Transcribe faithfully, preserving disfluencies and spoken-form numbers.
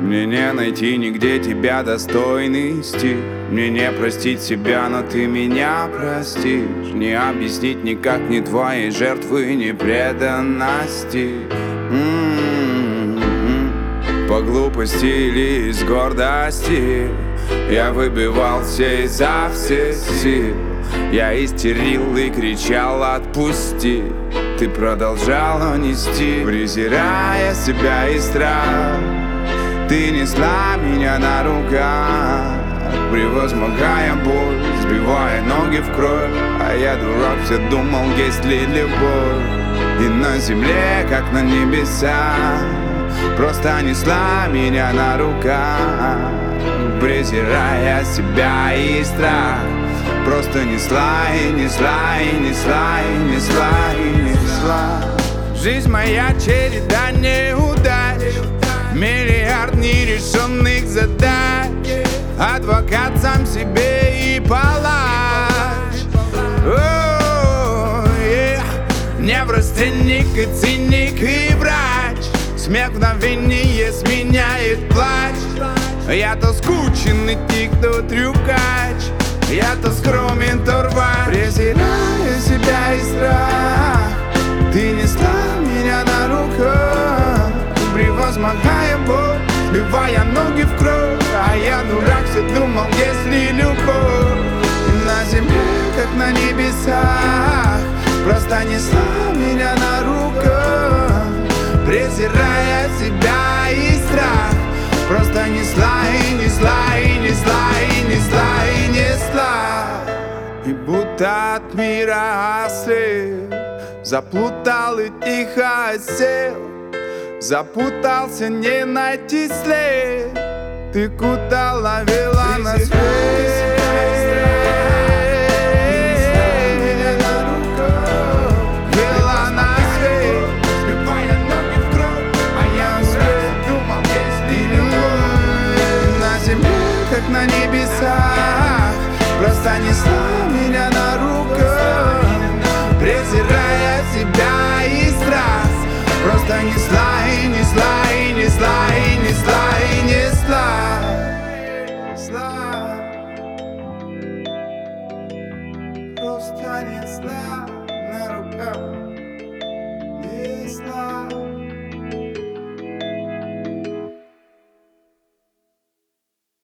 Мне не найти нигде тебя достойный стих. Мне не простить себя, но ты меня простишь. Не объяснить никак ни твоей жертвы, ни преданности. М-м-м. По глупости или из гордости я выбивался изо всех сил. Я истерил и кричал: отпусти. Ты продолжала нести, презирая себя и страх. Ты несла меня на руках, превозмогая боль, сбивая ноги в кровь. А я, дурак, все думал, есть ли любовь. И на земле, как на небесах, просто несла меня на руках, презирая себя и страх. Просто несла и несла и несла и несла и несла. Жизнь моя череда неудач, миллиард нерешенных задач. Адвокат сам себе и палач. О, yeah. Неврастенник и циник и врач. Смех в мгновение сменяет плач. Я то скучен и тих, то трюкач. Я то скромен, то рвач. Презираю себя и страх. Ты несла меня на руках, превозмогая боль, сбивая ноги в кровь. А я, дурак, все думал, есть ли любовь. На земле, как на небесах, просто несла меня на руках, презирая себя и страх. Просто несла и несла и несла и несла и несла. И будто от мира ослеп, заплутал и тихо сел. Запутался, не найти след. Ты куда ловила на свет. Вела на свет, сбивая ноги в кровь. А я успел, думал, есть ли любовь. На земле, как на небесах, просто несла меня на руках, презирая себя и страх. Просто несла и несла и несла и несла и несла, несла. Просто несла на руках.